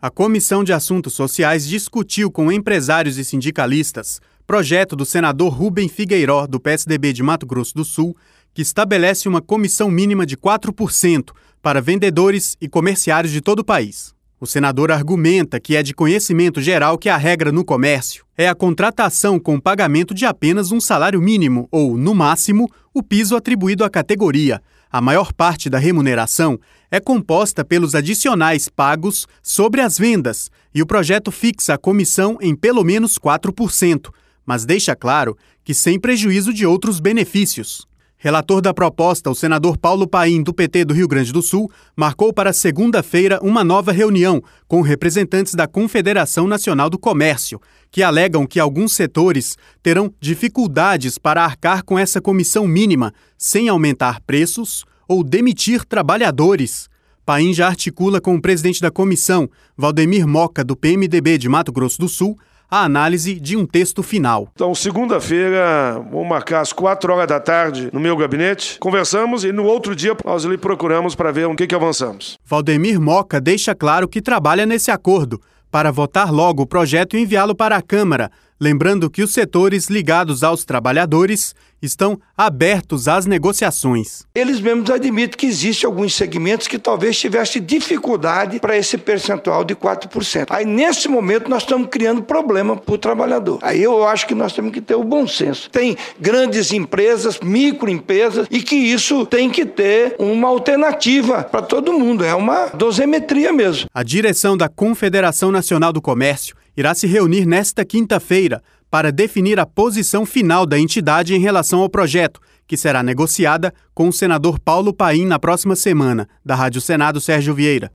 A Comissão de Assuntos Sociais discutiu com empresários e sindicalistas projeto do senador Rubem Figueiró, do PSDB de Mato Grosso do Sul, que estabelece uma comissão mínima de 4% para vendedores e comerciários de todo o país. O senador argumenta que é de conhecimento geral que a regra no comércio é a contratação com pagamento de apenas um salário mínimo ou, no máximo, o piso atribuído à categoria. A maior parte da remuneração é composta pelos adicionais pagos sobre as vendas e o projeto fixa a comissão em pelo menos 4%, mas deixa claro que sem prejuízo de outros benefícios. Relator da proposta, o senador Paulo Paim, do PT do Rio Grande do Sul, marcou para segunda-feira uma nova reunião com representantes da Confederação Nacional do Comércio, que alegam que alguns setores terão dificuldades para arcar com essa comissão mínima, sem aumentar preços ou demitir trabalhadores. Paim já articula com o presidente da comissão, Valdemir Moca, do PMDB de Mato Grosso do Sul, a análise de um texto final. Então, segunda-feira, vamos marcar às 4 da tarde no meu gabinete. Conversamos e no outro dia nós lhe procuramos para ver o que avançamos. Valdemir Moca deixa claro que trabalha nesse acordo para votar logo o projeto e enviá-lo para a Câmara, lembrando que os setores ligados aos trabalhadores estão abertos às negociações. Eles mesmos admitem que existem alguns segmentos que talvez tivessem dificuldade para esse percentual de 4%. Aí, nesse momento, nós estamos criando problema para o trabalhador. Aí eu acho que nós temos que ter o bom senso. Tem grandes empresas, microempresas, e que isso tem que ter uma alternativa para todo mundo. É uma dosimetria mesmo. A direção da Confederação Nacional do Comércio irá se reunir nesta quinta-feira para definir a posição final da entidade em relação ao projeto, que será negociada com o senador Paulo Paim na próxima semana. Da Rádio Senado, Sérgio Vieira.